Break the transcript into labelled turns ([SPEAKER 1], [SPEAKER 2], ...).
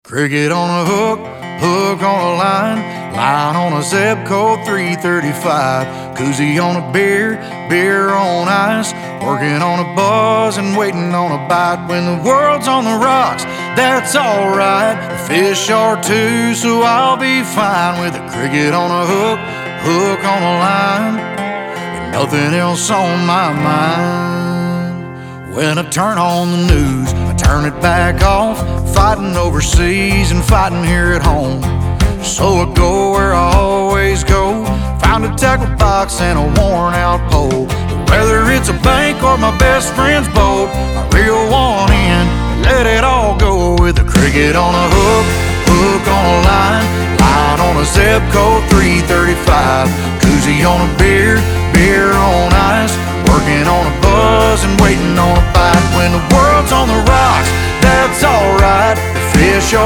[SPEAKER 1] Cricket on a hook, hook on a line, line on a Zebco 335, koozie on a beer, beer on ice, working on a buzz and waiting on a bite. When the world's on the rocks, that's alright. The fish are too, so I'll be fine with a cricket on a hook, hook on a line, and nothing else on my mind. When I turn on the news, I turn it back off, fighting overseas and fighting here at home. So I go where I always go, find a tackle box and a worn out pole. Whether it's a bank or my best friend's boat, I reel one in and let it all go with a cricket on a hook, hook on a line, line on a Zebco 335, koozie on a beer, beer on ice, working on a buzz and waiting on a bite. When the world's on the rocks, that's alright. The fish are